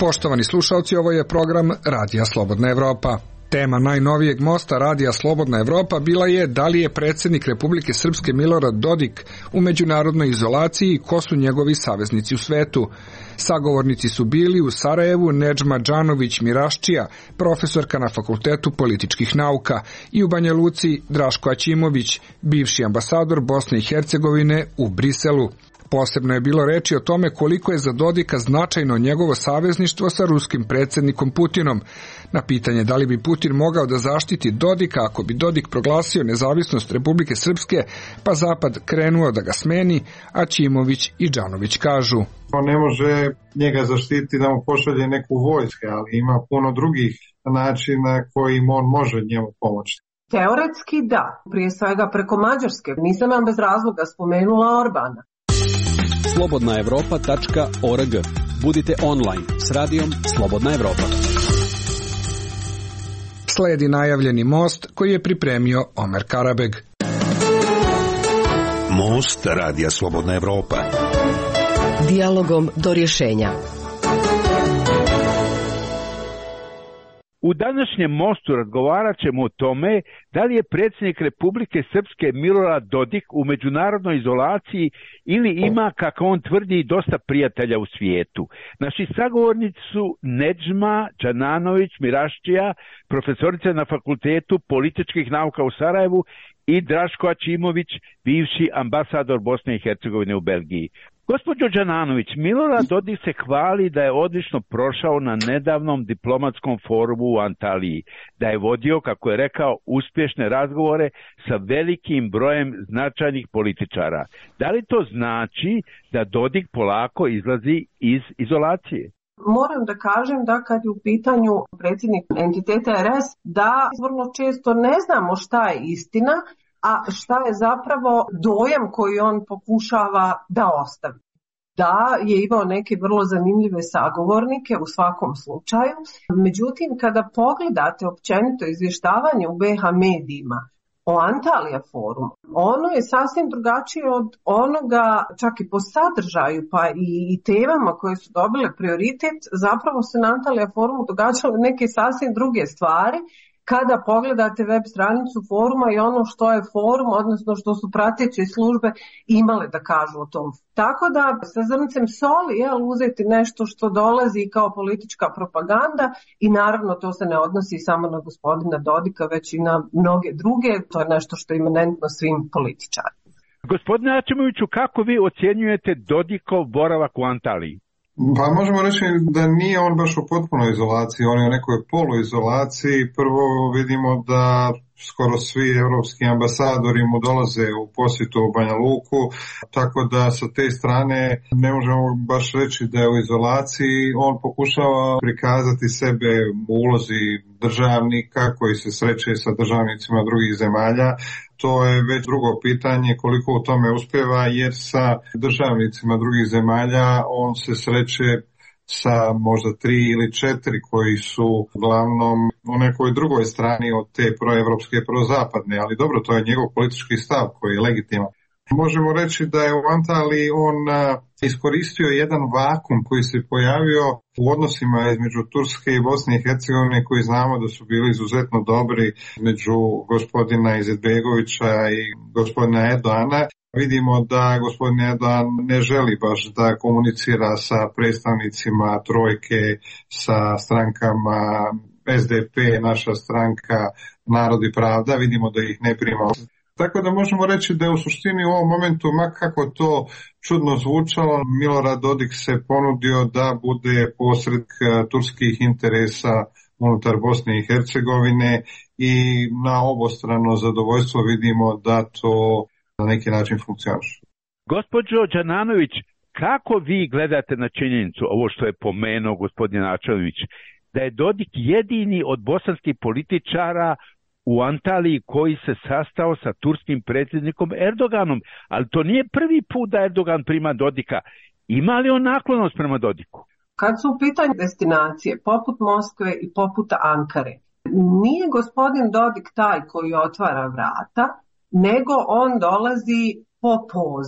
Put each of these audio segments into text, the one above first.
Poštovani slušalci, ovo je program Radija Slobodna Evropa. Tema najnovijeg mosta Radija Slobodna Evropa bila je da li je predsjednik Republike Srpske Milorad Dodik u međunarodnoj izolaciji i ko su njegovi saveznici u svetu. Sagovornici su bili u Sarajevu Nedžma Džanović Miraščija, profesorka na Fakultetu političkih nauka, i u Banja Luci Draško Aćimović, bivši ambasador Bosne i Hercegovine u Briselu. Posebno je bilo reči o tome koliko je za Dodika značajno njegovo savezništvo sa ruskim predsjednikom Putinom. Na pitanje da li bi Putin mogao da zaštiti Dodika ako bi Dodik proglasio nezavisnost Republike Srpske, pa Zapad krenuo da ga smeni, Aćimović i Džanović kažu: On ne može njega zaštiti da mu pošalje neku vojsku, ali ima puno drugih načina kojim on može njemu pomoći. Teoretski da, prije svega preko Mađarske. Nisam vam bez razloga spomenula Orbana. slobodnaevropa.org. Budite online s radijom Slobodna Evropa. Sledi najavljeni most koji je pripremio Omer Karabeg. Most Radija Slobodna Evropa. Dijalogom do rješenja. U današnjem mostu razgovarat ćemo o tome da li je predsjednik Republike Srpske Milorad Dodik u međunarodnoj izolaciji ili ima, kako on tvrdi, dosta prijatelja u svijetu. Naši sagovornici su Nedžma Džanović Miraščija, profesorica na Fakultetu političkih nauka u Sarajevu, i Draško Aćimović, bivši ambasador Bosne i Hercegovine u Belgiji. Gospođo Džanović, Milorad Dodik se hvali da je odlično prošao na nedavnom diplomatskom forumu u Antaliji, da je vodio, kako je rekao, uspješne razgovore sa velikim brojem značajnih političara. Da li to znači da Dodik polako izlazi iz izolacije? Moram da kažem da kad je u pitanju predsjednik entiteta RS, da vrlo često ne znamo šta je istina, a šta je zapravo dojam koji on pokušava da ostavi. Da, je imao neke vrlo zanimljive sagovornike u svakom slučaju, međutim kada pogledate općenito izvještavanje u BiH medijima o Antalija forumu, ono je sasvim drugačije od onoga, čak i po sadržaju pa i temama koje su dobile prioritet. Zapravo se na Antalija forumu događale neke sasvim druge stvari. Kada pogledate web stranicu foruma i ono što je forum, odnosno što su prateće službe imale da kažu o tom. Tako da sa zrncem soli uzeti nešto što dolazi kao politička propaganda, i naravno to se ne odnosi samo na gospodina Dodika, već i na mnoge druge. To je nešto što je imanentno svim političarima. Gospodine Aćimoviću, kako vi ocjenjujete Dodikov boravak u Antaliji? Pa možemo reći da nije on baš u potpunoj izolaciji, on je u nekoj poluizolaciji. Prvo vidimo da skoro svi europski ambasadori mu dolaze u posjetu u Banja Luku, tako da sa te strane ne možemo baš reći da je u izolaciji. On pokušava prikazati sebe u ulozi državnika koji se sreće sa državnicima drugih zemalja. To je već drugo pitanje koliko u tome uspjeva, jer sa državnicima drugih zemalja on se sreće sa možda 3 ili 4 koji su uglavnom u nekoj drugoj strani od te proevropske i prozapadne, ali dobro, to je njegov politički stav koji je legitiman. Možemo reći da je u Antaliji on iskoristio jedan vakum koji se pojavio u odnosima između Turske i Bosne i Hercegovine, koji znamo da su bili izuzetno dobri, među gospodina Izetbegovića i gospodina Erdoana. Vidimo da gospodin Erdogan ne želi baš da komunicira sa predstavnicima trojke, sa strankama SDP, naša stranka, Narod i Pravda. Vidimo da ih ne prima. Tako da možemo reći da je u suštini u ovom momentu, ma kako to čudno zvučalo, Milorad Dodik se ponudio da bude posrednik turskih interesa unutar Bosne i Hercegovine, i na obostrano zadovoljstvo vidimo da to na neki način funkcioniše. Gospođo Džanović, kako vi gledate na činjenicu, ovo što je pomenuo gospodin Aćimović, da je Dodik jedini od bosanskih političara u Antaliji koji se sastao sa turskim predsjednikom Erdoganom, ali to nije prvi put da Erdogan prima Dodika. Ima li on naklonost prema Dodiku? Kad su u pitanju destinacije poput Moskve i poput Ankare, nije gospodin Dodik taj koji otvara vrata, nego on dolazi po pozivu.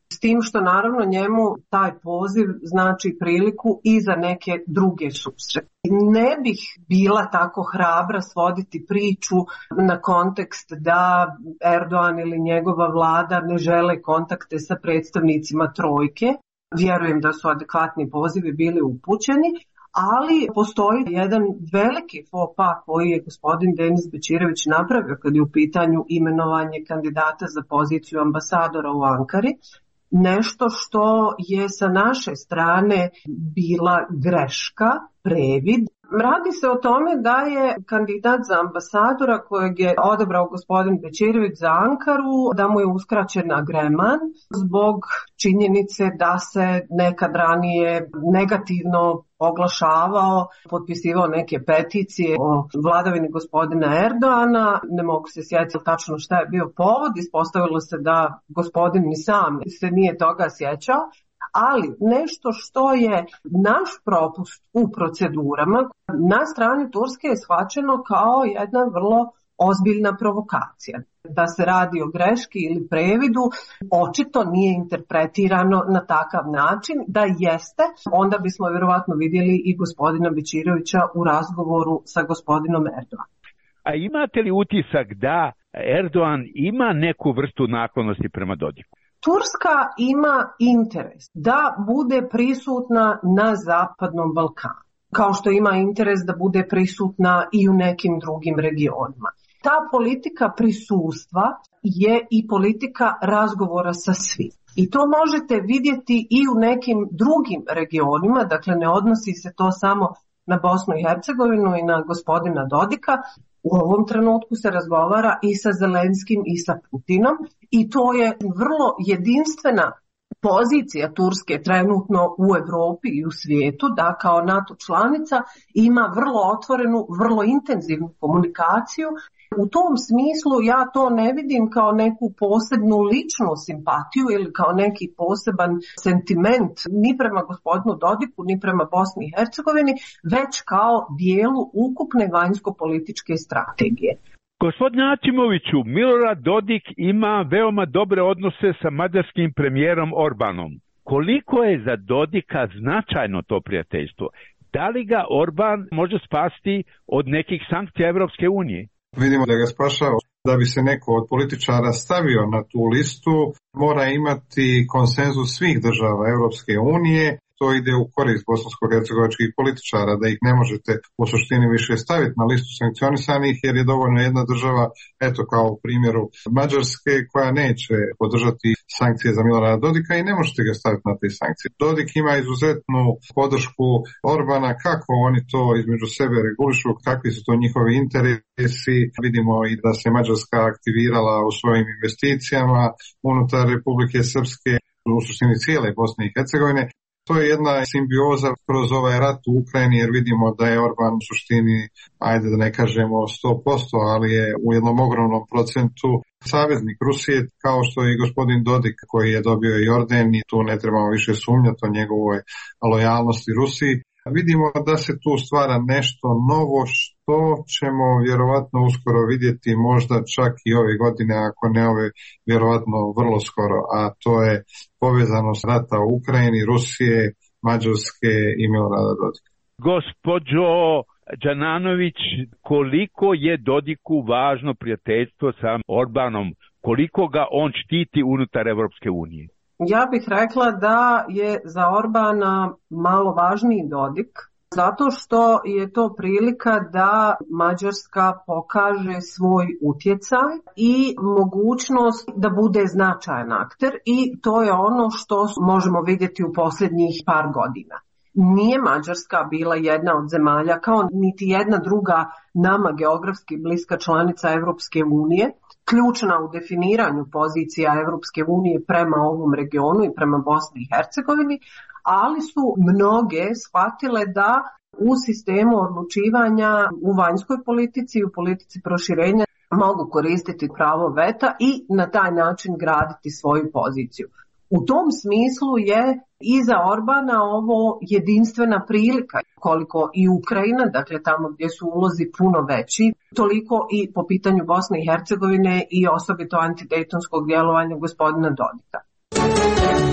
S tim što naravno njemu taj poziv znači priliku i za neke druge susrete. Ne bih bila tako hrabra svoditi priču na kontekst da Erdogan ili njegova vlada ne žele kontakte sa predstavnicima trojke. Vjerujem da su adekvatni pozivi bili upućeni, ali postoji jedan veliki faux pas koji je gospodin Denis Bećirević napravio kad je u pitanju imenovanje kandidata za poziciju ambasadora u Ankari. Nešto što je sa naše strane bila greška, previd. Radi se o tome da je kandidat za ambasadora kojeg je odabrao gospodin Bećirević za Ankaru, da mu je uskraćen agreman zbog činjenice da se nekad ranije negativno oglašavao, potpisivao neke peticije o vladavini gospodina Erdoana. Ne mogu se sjetiti tačno šta je bio povod, ispostavilo se da gospodin ni sam se nije toga sjećao. Ali nešto što je naš propust u procedurama na strani Turske je shvaćeno kao jedna vrlo ozbiljna provokacija. Da se radi o greški ili previdu, očito nije interpretirano na takav način. Da jeste, onda bismo vjerovatno vidjeli i gospodina Bećirevića u razgovoru sa gospodinom Erdoganom. A imate li utisak da Erdogan ima neku vrstu naklonosti prema Dodiku? Turska ima interes da bude prisutna na Zapadnom Balkanu, kao što ima interes da bude prisutna i u nekim drugim regionima. Ta politika prisustva je i politika razgovora sa svim. I to možete vidjeti i u nekim drugim regionima, dakle ne odnosi se to samo na Bosnu i Hercegovinu i na gospodina Dodika. U ovom trenutku se razgovara i sa Zelenskim i sa Putinom i to je vrlo jedinstvena pozicija Turske trenutno u Europi i u svijetu, da kao NATO članica ima vrlo otvorenu, vrlo intenzivnu komunikaciju. U tom smislu ja to ne vidim kao neku posebnu ličnu simpatiju ili kao neki poseban sentiment ni prema gospodinu Dodiku, ni prema Bosni i Hercegovini, već kao dijelu ukupne vanjsko-političke strategije. Gospodine Aćimoviću, Milorad Dodik ima veoma dobre odnose sa mađarskim premijerom Orbanom. Koliko je za Dodika značajno to prijateljstvo? Da li ga Orban može spasti od nekih sankcija Evropske unije? Vidimo da ga spašava. Da bi se neko od političara stavio na tu listu, mora imati konsenzus svih država Europske unije. To ide u korist bosansko-hercegovačkih političara, da ih ne možete u suštini više staviti na listu sankcionisanih, jer je dovoljno jedna država, eto kao u primjeru Mađarske, koja neće podržati sankcije za Milorada Dodika i ne možete ga staviti na te sankcije. Dodik ima izuzetnu podršku Orbana, kako oni to između sebe regulišu, kakvi su to njihovi interesi. Vidimo i da se Mađarska aktivirala u svojim investicijama unutar Republike Srpske, u suštini cijele Bosne i Hercegovine. To je jedna simbioza kroz ovaj rat u Ukrajini, jer vidimo da je Orban u suštini, ajde da ne kažemo 100%, ali je u jednom ogromnom procentu saveznik Rusije, kao što je i gospodin Dodik koji je dobio Jordan i tu ne trebamo više sumnjati o njegovoj lojalnosti Rusiji. Vidimo da se tu stvara nešto novo što ćemo vjerovatno uskoro vidjeti, možda čak i ove godine, ako ne ove, vjerovatno vrlo skoro, a to je povezanost rata u Ukrajini, Rusije, Mađarske i Milorada Dodika. Gospođo Đananović, koliko je Dodiku važno prijateljstvo sa Orbanom, koliko ga on štiti unutar Evropske unije? Ja bih rekla da je za Orbana malo važniji Dodik, zato što je to prilika da Mađarska pokaže svoj utjecaj i mogućnost da bude značajan akter i to je ono što možemo vidjeti u posljednjih par godina. Nije Mađarska bila jedna od zemalja, kao niti jedna druga nama geografski bliska članica Europske unije, ključna u definiranju pozicija Europske unije prema ovom regionu i prema Bosni i Hercegovini, ali su mnoge shvatile da u sistemu odlučivanja u vanjskoj politici i u politici proširenja mogu koristiti pravo veta i na taj način graditi svoju poziciju. U tom smislu je i za Orbana ovo jedinstvena prilika, koliko i Ukrajina, dakle tamo gdje su ulozi puno veći, toliko i po pitanju Bosne i Hercegovine i osobito antidejtonskog djelovanja gospodina Dodika.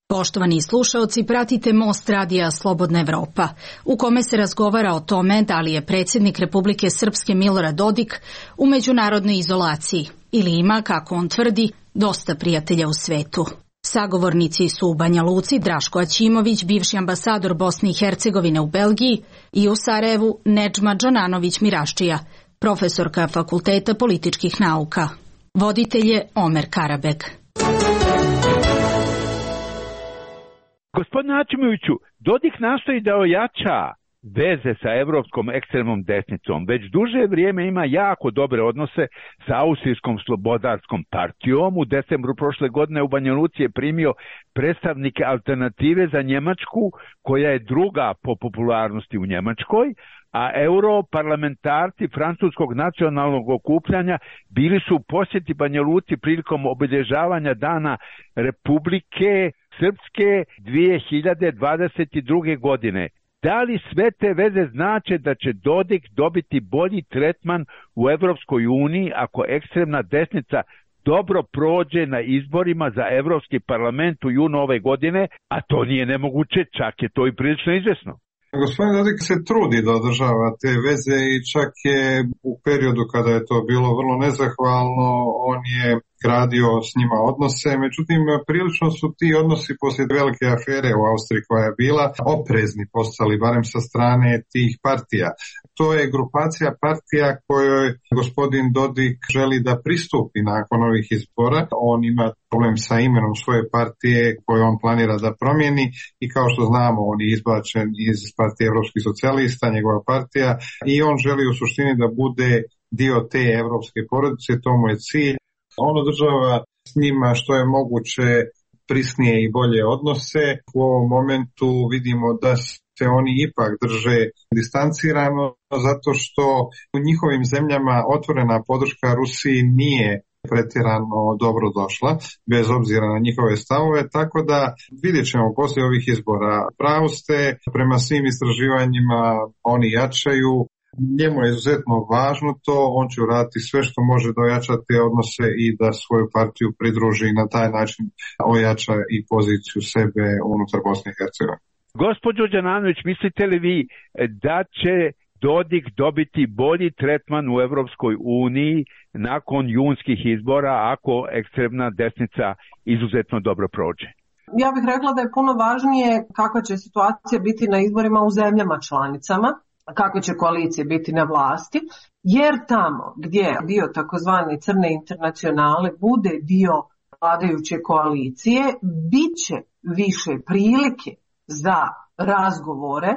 Poštovani slušaoci, pratite Most radija Slobodna Evropa, u kome se razgovara o tome da li je predsjednik Republike Srpske Milorad Dodik u međunarodnoj izolaciji ili ima, kako on tvrdi, dosta prijatelja u svetu. Sagovornici su u Banja Luci Draško Aćimović, bivši ambasador Bosne i Hercegovine u Belgiji, i u Sarajevu Nedžma Džananović Miraščija, profesorka Fakulteta političkih nauka. Voditelj je Omer Karabeg. Gospodine Aćimoviću, Dodik nastoji da ojača veze sa evropskom ekstremnom desnicom. Već duže vrijeme ima jako dobre odnose sa Austrijskom slobodarskom partijom. U decembru prošle godine u Banja Luci je primio predstavnike Alternative za Njemačku, koja je druga po popularnosti u Njemačkoj, a europarlamentarci Francuskog nacionalnog okupljanja bili su u posjeti Banja Luci prilikom obilježavanja Dana Republike Srpske 2022. godine. Da li sve te veze znače da će Dodik dobiti bolji tretman u Evropskoj uniji ako ekstremna desnica dobro prođe na izborima za Evropski parlament u junu ove godine, a to nije nemoguće, čak je to i prilično izvesno? Gospodin Dodik se trudi da održava te veze i čak je u periodu kada je to bilo vrlo nezahvalno, on je gradio s njima odnose, međutim prilično su ti odnosi poslije velike afere u Austriji koja je bila oprezni postali, barem sa strane tih partija. To je grupacija partija kojoj gospodin Dodik želi da pristupi nakon ovih izbora. On ima problem sa imenom svoje partije koju on planira da promijeni i kao što znamo on je izbačen iz partije Evropskih socijalista, njegova partija, i on želi u suštini da bude dio te evropske porodice, to mu je cilj. On održava s njima što je moguće prisnije i bolje odnose. U ovom momentu vidimo da se oni ipak drže distancirano zato što u njihovim zemljama otvorena podrška Rusiji nije pretjerano dobro došla, bez obzira na njihove stavove, tako da vidjet ćemo poslije ovih izbora. Pravo ste, prema svim istraživanjima oni jačaju. Njemu je izuzetno važno to, on će uraditi sve što može da ojača te odnose i da svoju partiju pridruži i na taj način ojača i poziciju sebe unutar Bosne i Hercegovine. Gospođo Đananović, mislite li vi da će Dodik dobiti bolji tretman u Evropskoj uniji nakon junskih izbora ako ekstremna desnica izuzetno dobro prođe? Ja bih rekla da je puno važnije kakva će situacija biti na izborima u zemljama članicama, kako će koalicije biti na vlasti, jer tamo gdje dio takozvane crne internacionale bude dio vladajuće koalicije, bit će više prilike za razgovore,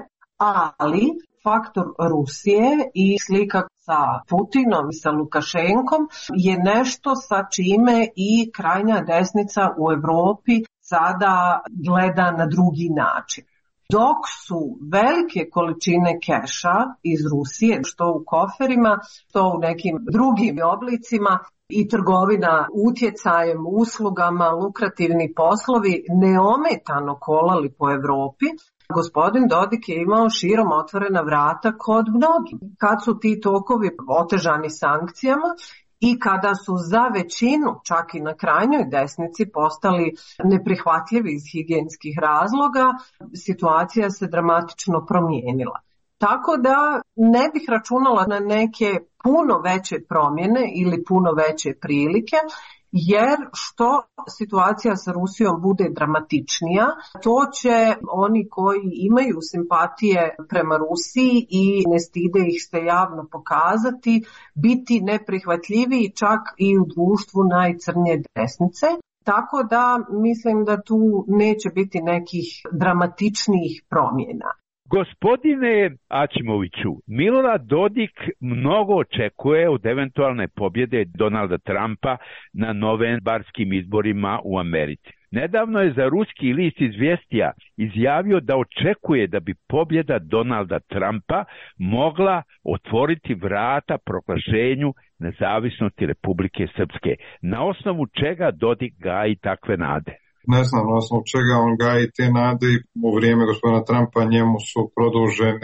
ali faktor Rusije i slika sa Putinom i sa Lukašenkom je nešto sa čime i krajnja desnica u Europi sada gleda na drugi način. Dok su velike količine keša iz Rusije, što u koferima, što u nekim drugim oblicima, i trgovina utjecajem, uslugama, lukrativni poslovi neometano kolali po Europi, gospodin Dodik je imao širom otvorena vrata kod mnogih. Kad su ti tokovi otežani sankcijama i kada su za većinu, čak i na krajnjoj desnici, postali neprihvatljivi iz higijenskih razloga, situacija se dramatično promijenila. Tako da ne bih računala na neke puno veće promjene ili puno veće prilike, jer što situacija sa Rusijom bude dramatičnija, to će oni koji imaju simpatije prema Rusiji i ne stide ih se javno pokazati, biti neprihvatljiviji čak i u društvu najcrnje desnice. Tako da mislim da tu neće biti nekih dramatičnijih promjena. Gospodine Aćimoviću, Milorad Dodik mnogo očekuje od eventualne pobjede Donalda Trumpa na novembarskim izborima u Americi. Nedavno je za ruski list Izvjestija izjavio da očekuje da bi pobjeda Donalda Trumpa mogla otvoriti vrata proglašenju nezavisnosti Republike Srpske. Na osnovu čega Dodik gaji takve nade? Ne znam na osnovu čega on gaji te nade. U vrijeme gospodina Trumpa njemu su produžene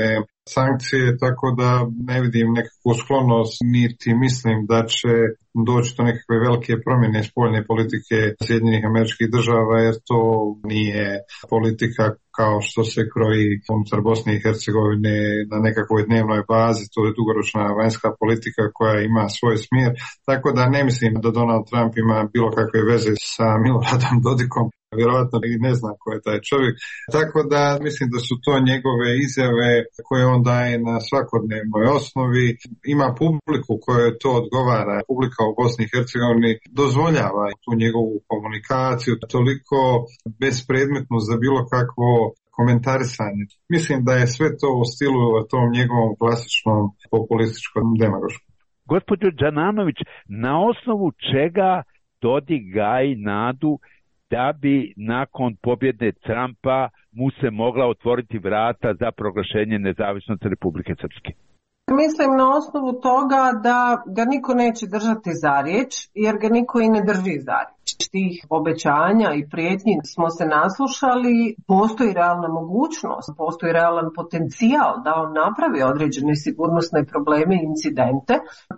sankcije, tako da ne vidim nekakvu sklonost, niti mislim da će doći do nekakve velike promjene spoljne politike Sjedinjenih Američkih Država, jer to nije politika kao što se kroji unutar Bosne i Hercegovine na nekakvoj dnevnoj bazi. To je dugoročna vanjska politika koja ima svoj smjer, tako da ne mislim da Donald Trump ima bilo kakve veze sa Miloradom Dodikom. Vjerovatno i ne znam ko je taj čovjek. Tako da mislim da su to njegove izjave koje on daje na svakodnevnoj osnovi. Ima publiku kojoj to odgovara. Publika u Bosni i Hercegovini dozvoljava tu njegovu komunikaciju toliko bespredmetnu za bilo kakvo komentarisanje. Mislim da je sve to u stilu tom njegovom klasičnom populističkom demagošku. Gospođo Đananović, na osnovu čega Dodik gaji nadu da bi nakon pobjede Trumpa mu se mogla otvoriti vrata za proglašenje nezavisnosti Republike Srpske? Mislim na osnovu toga da ga niko neće držati za riječ, jer ga niko i ne drži za riječ. Tih obećanja i prijetnji smo se naslušali, postoji realna mogućnost, postoji realan potencijal da on napravi određene sigurnosne probleme i incidente,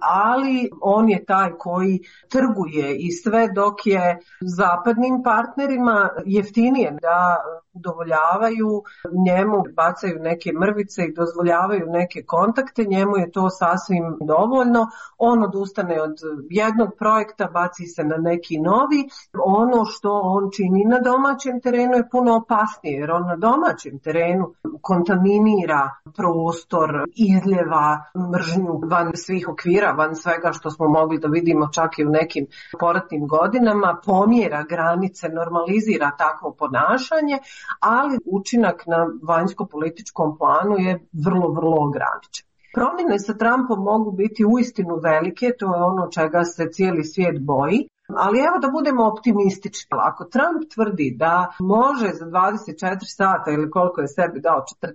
ali on je taj koji trguje i sve dok je zapadnim partnerima jeftinije da udovoljavaju njemu, bacaju neke mrvice i dozvoljavaju neke kontakte, njemu je to sasvim dovoljno. On odustane od jednog projekta, baci se na neki novi. Ono što on čini na domaćem terenu je puno opasnije, jer on na domaćem terenu kontaminira prostor, izljeva mržnju van svih okvira, van svega što smo mogli da vidimo čak i u nekim poratnim godinama, pomjera granice, normalizira takvo ponašanje, ali učinak na vanjsko-političkom planu je vrlo, vrlo ograničen. Promjene sa Trumpom mogu biti uistinu velike, to je ono čega se cijeli svijet boji, ali evo da budemo optimistični. Ako Trump tvrdi da može za 24 sata ili koliko je sebi dao,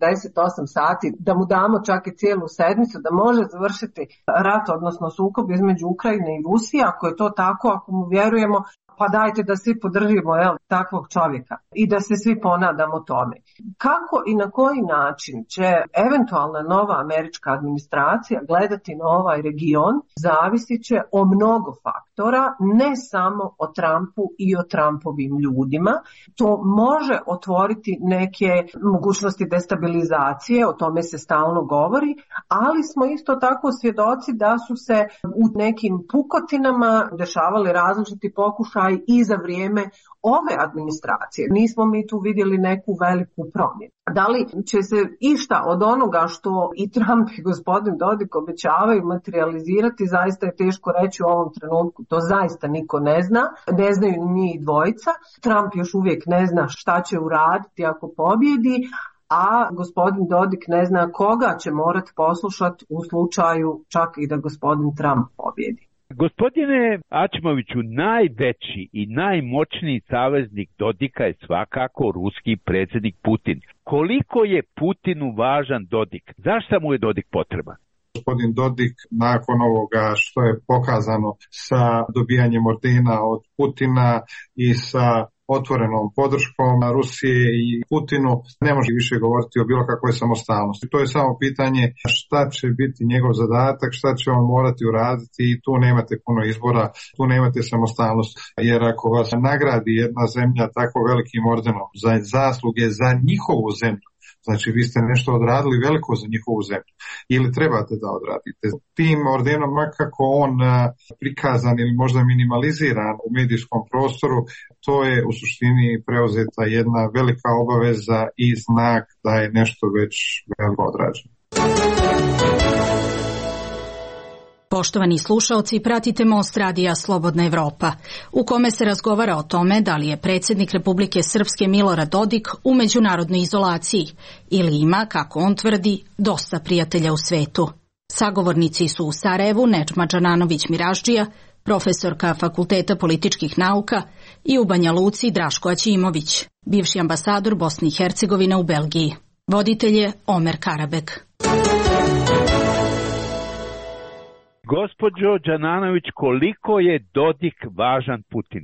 48 sati, da mu damo čak i cijelu sedmicu, da može završiti rat, odnosno sukob između Ukrajine i Rusije, ako je to tako, ako mu vjerujemo, pa dajte da svi podržimo takvog čovjeka i da se svi ponadamo tome. Kako i na koji način će eventualna nova američka administracija gledati na ovaj region, zavisit će o mnogo faktora, ne samo o Trumpu i o Trumpovim ljudima. To može otvoriti neke mogućnosti destabilizacije, o tome se stalno govori, ali smo isto tako svjedoci da su se u nekim pukotinama dešavali različiti pokušaj i za vrijeme ove administracije. Nismo mi tu vidjeli neku veliku promjenu. Da li će se išta od onoga što i Trump i gospodin Dodik obećavaju materializirati, zaista je teško reći u ovom trenutku. To zaista niko ne zna. Ne znaju ni njih dvojica. Trump još uvijek ne zna šta će uraditi ako pobjedi, a gospodin Dodik ne zna koga će morati poslušati u slučaju čak i da gospodin Trump pobjedi. Gospodine Ačimoviću, najveći i najmoćniji saveznik Dodika je svakako ruski predsjednik Putin. Koliko je Putinu važan Dodik? Zašto mu je Dodik potreban? Gospodin Dodik, nakon ovoga što je pokazano sa dobijanjem ordena od Putina i sa otvorenom podrškom Rusije i Putinu, ne može više govoriti o bilo kakvoj samostalnosti. To je samo pitanje šta će biti njegov zadatak, šta će on morati uraditi i tu nemate puno izbora, tu nemate samostalnost. Jer ako vas nagradi jedna zemlja tako velikim ordenom za zasluge za njihovu zemlju, znači vi ste nešto odradili veliko za njihovu zemlju ili trebate da odradite. Tim ordenom, makako on prikazan ili možda minimaliziran u medijskom prostoru, to je u suštini preuzeta jedna velika obaveza i znak da je nešto već veliko odrađeno. Poštovani slušaoci, pratite Most radija Slobodna Evropa, u kome se razgovara o tome da li je predsjednik Republike Srpske Milorad Dodik u međunarodnoj izolaciji ili ima, kako on tvrdi, dosta prijatelja u svetu. Sagovornici su u Sarajevu Nedžma Đananović-Miraždžija, profesorka Fakulteta političkih nauka, i u Banja Luci Draško Aćimović, bivši ambasador Bosne i Hercegovine u Belgiji. Voditelj je Omer Karabek. Gospođo Đananović, koliko je Dodik važan Putinu?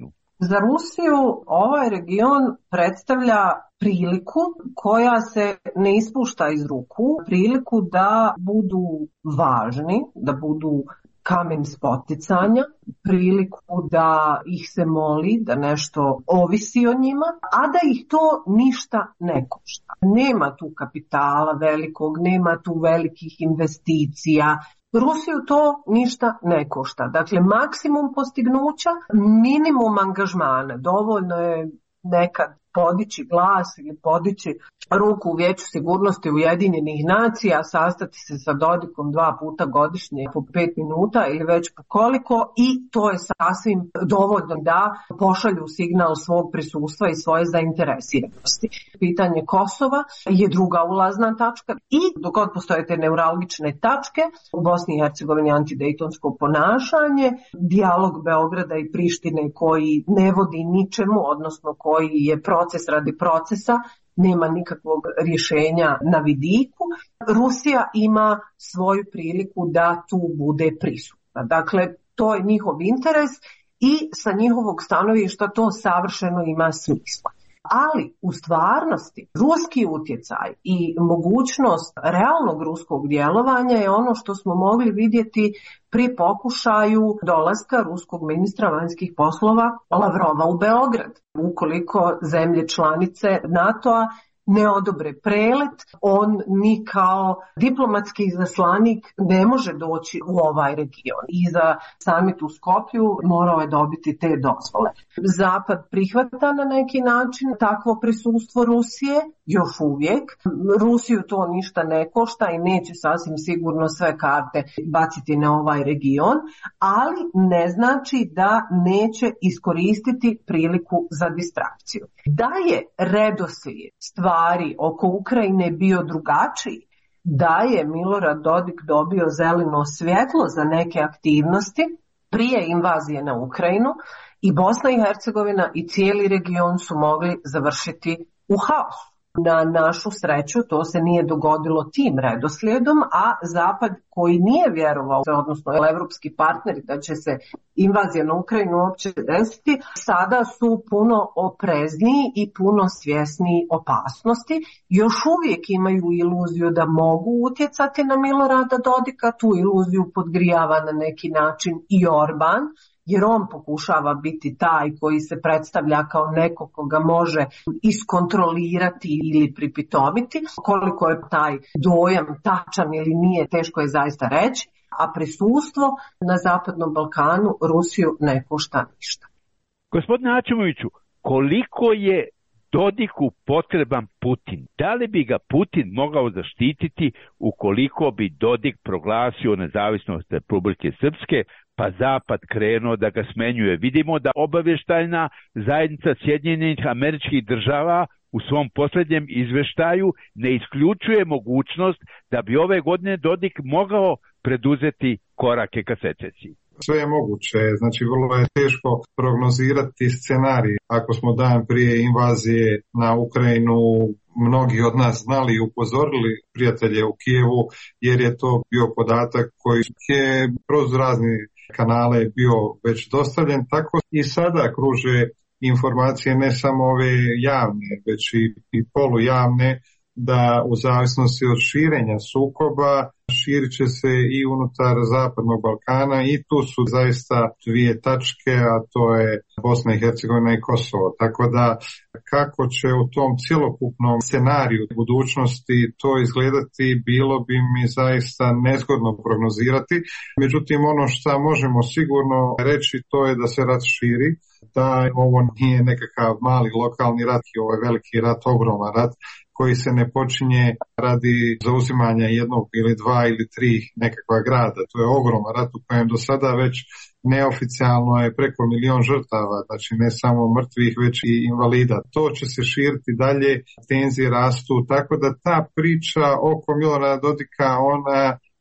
Za Rusiju ovaj region predstavlja priliku koja se ne ispušta iz ruku, priliku da budu važni, da budu kamen spoticanja, priliku da ih se moli, da nešto ovisi o njima, a da ih to ništa ne košta. Nema tu kapitala velikog, nema tu velikih investicija. Rusiju to ništa ne košta. Dakle, maksimum postignuća, minimum angažmana. Dovoljno je nekad podići glas ili podići ruku u Vijeću sigurnosti Ujedinjenih nacija, sastati se sa Dodikom 2 puta godišnje po 5 minuta ili već po koliko, i to je sasvim dovoljno da pošalju signal svog prisustva i svoje zainteresiranosti. Pitanje Kosova je druga ulazna tačka i dok god postoje te neuralgične tačke u Bosni i Hercegovini antidejtonsko ponašanje, dijalog Beograda i Prištine koji ne vodi ničemu, odnosno koji je proces radi procesa, nema nikakvog rješenja na vidiku. Rusija ima svoju priliku da tu bude prisutna. Dakle, to je njihov interes i sa njihovog stanovišta to savršeno ima smisla. Ali u stvarnosti ruski utjecaj i mogućnost realnog ruskog djelovanja je ono što smo mogli vidjeti pri pokušaju dolaska ruskog ministra vanjskih poslova Lavrova u Beograd. Ukoliko zemlje članice NATO-a ne odobre prelet, on ni kao diplomatski izaslanik ne može doći u ovaj region. I za samit u Skopju morao je dobiti te dozvole. Zapad prihvata na neki način takvo prisustvo Rusije, još uvijek. Rusiju to ništa ne košta i neće sasvim sigurno sve karte baciti na ovaj region, ali ne znači da neće iskoristiti priliku za distrakciju. Da je redoslijed stvari oko Ukrajine bio drugačiji, da je Milorad Dodik dobio zeleno svjetlo za neke aktivnosti prije invazije na Ukrajinu, i Bosna i Hercegovina i cijeli region su mogli završiti u haosu. Na našu sreću to se nije dogodilo tim redoslijedom, a Zapad koji nije vjerovao, odnosno evropski partneri, da će se invazija na Ukrajinu uopće desiti, sada su puno oprezniji i puno svjesniji opasnosti. Još uvijek imaju iluziju da mogu utjecati na Milorada Dodika, tu iluziju podgrijava na neki način i Orban, jer on pokušava biti taj koji se predstavlja kao neko koga može iskontrolirati ili pripitomiti. Koliko je taj dojam tačan ili nije, teško je zaista reći, a prisustvo na Zapadnom Balkanu Rusiju ne košta ništa. Gospodine Ačimoviću, koliko je Dodiku potreban Putin? Da li bi ga Putin mogao zaštititi ukoliko bi Dodik proglasio nezavisnost Republike Srpske, pa Zapad krenuo da ga smenjuje? Vidimo da obavještajna zajednica Sjedinjenih Američkih Država u svom posljednjem izveštaju ne isključuje mogućnost da bi ove godine Dodik mogao preduzeti korake ka secesiji. Sve je moguće, znači vrlo je teško prognozirati scenarij. Ako smo dan prije invazije na Ukrajinu mnogi od nas znali i upozorili prijatelje u Kijevu, jer je to bio podatak koji je kroz razne kanale bio već dostavljen, tako i sada kruže informacije ne samo ove javne, već i polujavne, da u zavisnosti od širenja sukoba širit će se i unutar Zapadnog Balkana, i tu su zaista dvije tačke, a to je Bosna i Hercegovina i Kosovo. Tako da kako će u tom cjelokupnom scenariju budućnosti to izgledati, bilo bi mi zaista nezgodno prognozirati. Međutim, ono što možemo sigurno reći, to je da se rat širi, da ovo nije nekakav mali lokalni rat, ovo je veliki rat, ogroman rat, koji se ne počinje radi zauzimanja jednog ili dva ili tri nekakva grada. To je ogroman rat u kojem do sada već neoficijalno je preko 1 milion žrtava, znači ne samo mrtvih, već i invalida. To će se širiti dalje, tenzije rastu, tako da ta priča oko Milorada Dodika, ona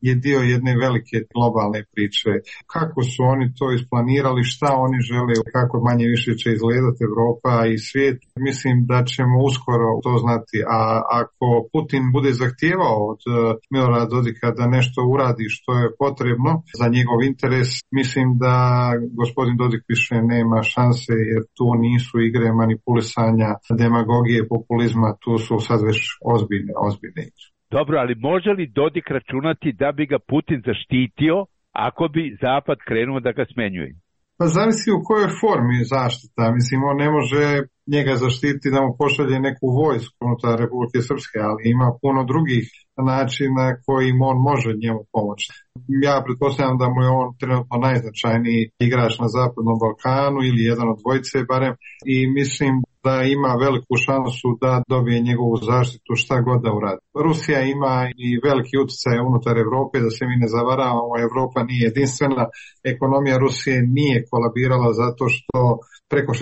je dio jedne velike globalne priče. Kako su oni to isplanirali, šta oni žele, kako manje više će izgledati Evropa i svijet, mislim da ćemo uskoro to znati. A ako Putin bude zahtijevao od Milorada Dodika da nešto uradi što je potrebno za njegov interes, mislim da gospodin Dodik više nema šanse, jer tu nisu igre manipulisanja, demagogije, populizma, tu su sad već ozbiljne. Dobro, ali može li Dodik računati da bi ga Putin zaštitio ako bi Zapad krenuo da ga smenjuje? Pa zavisi u kojoj formi zaštita. Mislim, on ne može njega zaštititi da mu pošalje neku vojsku unutar Republike Srpske, ali ima puno drugih načina kojim on može njemu pomoći. Ja pretpostavljam da mu je on trenutno najznačajniji igrač na Zapadnom Balkanu ili jedan od dvojice barem, i mislim da ima veliku šansu da dobije njegovu zaštitu šta god da uradi. Rusija ima i veliki utjecaj unutar Evrope, da se mi ne zavaravamo, Evropa nije jedinstvena, ekonomija Rusije nije kolabirala zato što preko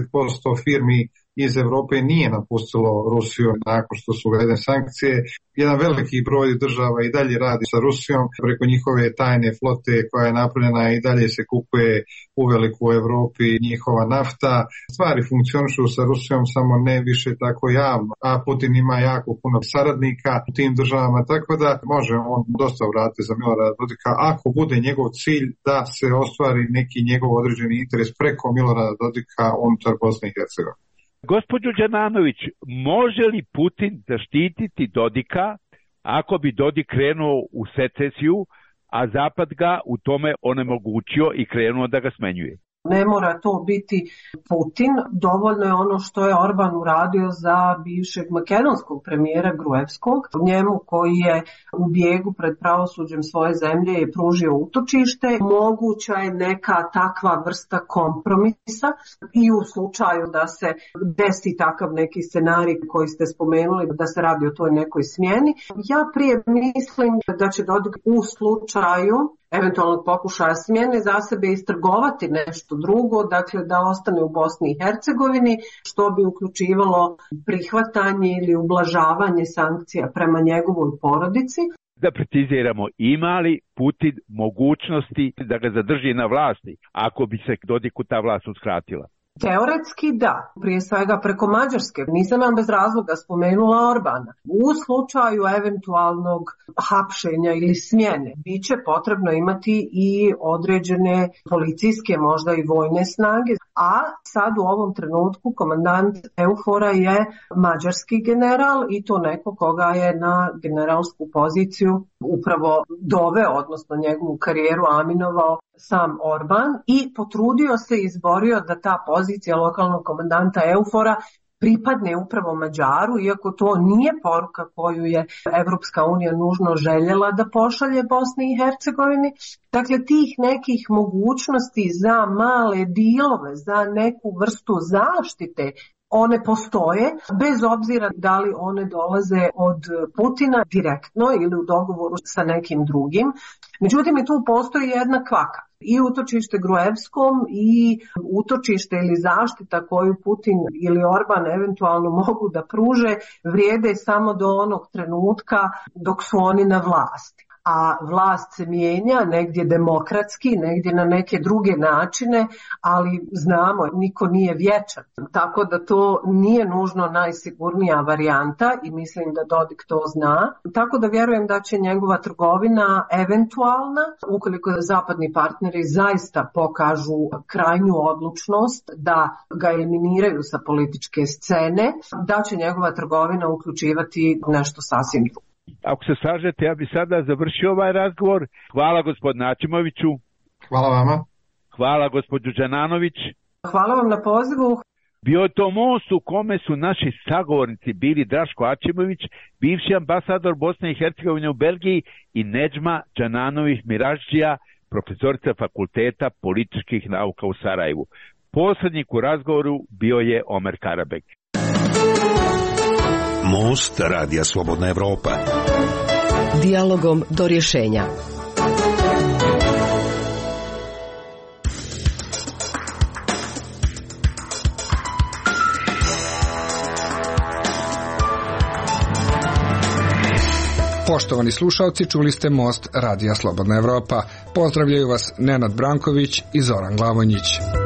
60% firmi iz Evrope nije napustilo Rusiju nakon što su uvedene sankcije. Jedan veliki broj država i dalje radi sa Rusijom preko njihove tajne flote koja je napravljena, i dalje se kupuje uveliko u Evropi njihova nafta. Stvari funkcionišu sa Rusijom, samo ne više tako javno. A Putin ima jako puno saradnika u tim državama, tako da može on dosta uraditi za Milorada Dodika ako bude njegov cilj da se ostvari neki njegov određeni interes preko Milorada Dodika unutar Bosne i Hercegovine. Gospođo Đananović, može li Putin zaštititi Dodika ako bi Dodik krenuo u secesiju, a Zapad ga u tome onemogućio i krenuo da ga smenjuje? Ne mora to biti Putin, dovoljno je ono što je Orban uradio za bivšeg makedonskog premijera Gruevskog, njemu koji je u bijegu pred pravosuđem svoje zemlje je pružio utočište. Moguća je neka takva vrsta kompromisa i u slučaju da se desi takav neki scenarij koji ste spomenuli, da se radi o toj nekoj smjeni. Ja prije mislim da će Dodik u slučaju eventualnog pokušaja smjene za sebe istrgovati nešto drugo, dakle da ostane u Bosni i Hercegovini, što bi uključivalo prihvatanje ili ublažavanje sankcija prema njegovoj porodici. Da preciziramo, ima li Putin mogućnosti da ga zadrži na vlasti ako bi se Dodiku ta vlast uskratila? Teoretski da, prije svega preko Mađarske. Nisam vam bez razloga spomenula Orbana. U slučaju eventualnog hapšenja ili smjene biće potrebno imati i određene policijske, možda i vojne snage, a sad u ovom trenutku komandant EUFOR-a je mađarski general i to neko koga je na generalsku poziciju upravo doveo, odnosno njegovu karijeru aminovao sam Orban i potrudio se i izborio da ta pozicija lokalnog komandanta EUFOR-a pripadne upravo Mađaru, iako to nije poruka koju je Evropska unija nužno željela da pošalje Bosni i Hercegovini. Dakle, tih nekih mogućnosti za male dilove, za neku vrstu zaštite, one postoje, bez obzira da li one dolaze od Putina direktno ili u dogovoru sa nekim drugim. Međutim, i tu postoji jedna kvaka. I utočište Gruevskom i utočište ili zaštita koju Putin ili Orban eventualno mogu da pruže vrijede samo do onog trenutka dok su oni na vlasti. A vlast se mijenja negdje demokratski, negdje na neke druge načine, ali znamo, niko nije vječan. Tako da to nije nužno najsigurnija varijanta i mislim da Dodik to zna. Tako da vjerujem da će njegova trgovina eventualna, ukoliko zapadni partneri zaista pokažu krajnju odlučnost da ga eliminiraju sa političke scene, da će njegova trgovina uključivati nešto sasvim drugo. Ako se slažete, ja bi sada završio ovaj razgovor. Hvala gospodinu Aćimoviću. Hvala vama. Hvala gospođu Đananović. Hvala vam na pozivu. Bio je to most u kome su naši sagovornici bili Draško Aćimović, bivši ambasador Bosne i Hercegovine u Belgiji, i Nedžma Đananović Miražđija, profesorica Fakulteta političkih nauka u Sarajevu. Posrednik u razgovoru bio je Omer Karabek. Most Radija Slobodna Evropa. Dijalogom do rješenja. Poštovani slušalci, čuli ste Most Radija Slobodna Evropa. Pozdravljaju vas Nenad Branković i Zoran Glavonjić.